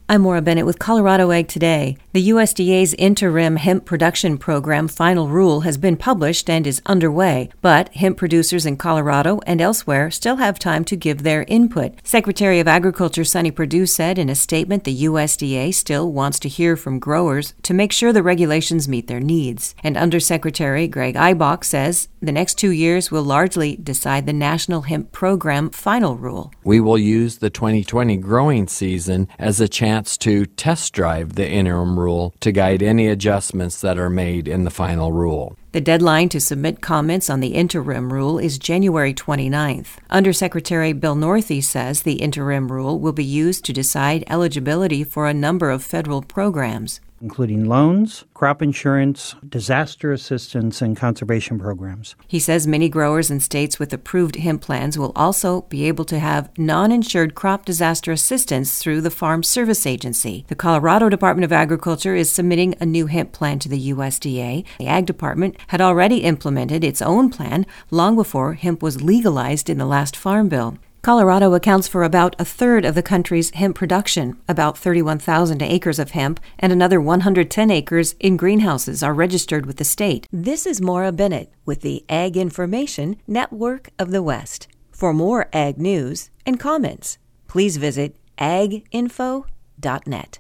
I'm Maura Bennett with Colorado Ag Today. The USDA's interim hemp production program final rule has been published and is underway, but hemp producers in Colorado and elsewhere still have time to give their input. Secretary of Agriculture Sonny Perdue said in a statement the USDA still wants to hear from growers to make sure the regulations meet their needs. And Undersecretary Greg Eibach says the next 2 years will largely decide the National Hemp Program final rule. We will use the 2020 growing season as a chance to test drive the interim rule to guide any adjustments that are made in the final rule. The deadline to submit comments on the interim rule is January 29th. Undersecretary Bill Northeast says the interim rule will be used to decide eligibility for a number of federal programs, including loans, crop insurance, disaster assistance, and conservation programs. He says many growers in states with approved hemp plans will also be able to have non-insured crop disaster assistance through the Farm Service Agency. The Colorado Department of Agriculture is submitting a new hemp plan to the USDA. The Ag Department had already implemented its own plan long before hemp was legalized in the last Farm Bill. Colorado accounts for about a third of the country's hemp production. About 31,000 acres of hemp and another 110 acres in greenhouses are registered with the state. This is Maura Bennett with the Ag Information Network of the West. For more ag news and comments, please visit aginfo.net.